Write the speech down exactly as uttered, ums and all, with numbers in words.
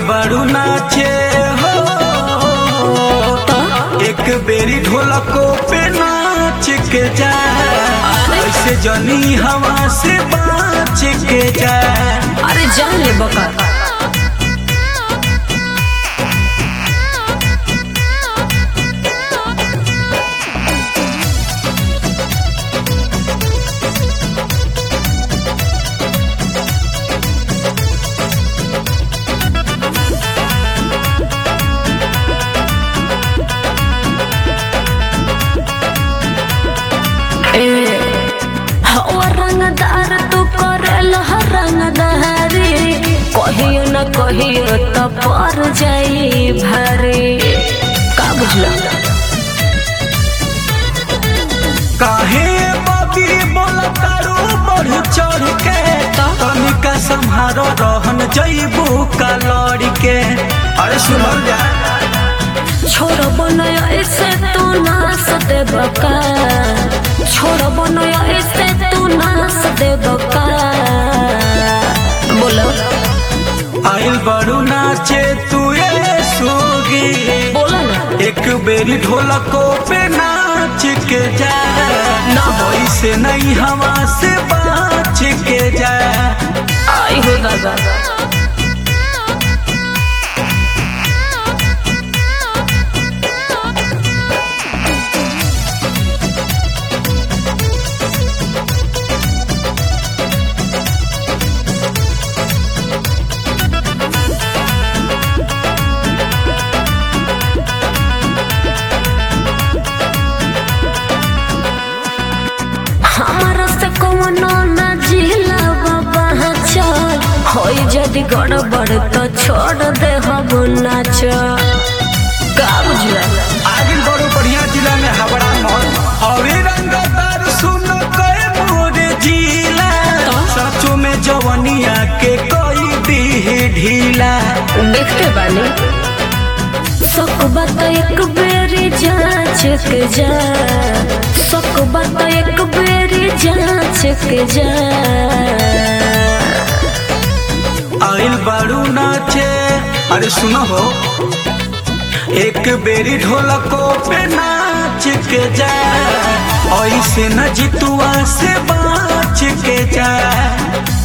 बारू नाचे हो एक बेरी ढोलको पे नाच के जा, ऐसे जनी हवा से बाच के जा। अरे जान ले बका रंगदार तू करेल रंगदारी, कहियो न कहियो तो पर जाई भारी। का बुझला काहे बाबी बोला तारू बढ़ चढ़ के, तनिका संहारो रहन जईबू का लड़ के। अरे सुनल जा छोड़ बनाया ऐसे तू नाच दे बका, छोड़ बनाया ऐसे तू नाच दे बका। बोलो आइल बड़ू नाचे तू ये सोगी, बोला ना एक बेरी ढोलको पे नाच के जा, ना होई से नहीं हवा से बाच के जा। आई हो दादा हमारा से कोनो ना जिला बाबा चल, होई जदि गड़बड़ तो छोड़ दे हम नाच। का बुझला आगिल बड़ो बढ़िया जिला में हवड़ा मोर हवे रंगदार सुन कए मोरे जिला, सचो में जवनिया के कोई दी ढीला। देखते बानी सक बात एक बेरी जांच के जा, सक बात एक बेरी जांच के जा। आइल बारू नाचे अरे सुनो हो एक बेरी ढोलको पे नाच के जा, ऐसे न जितुआ से बाच के जा।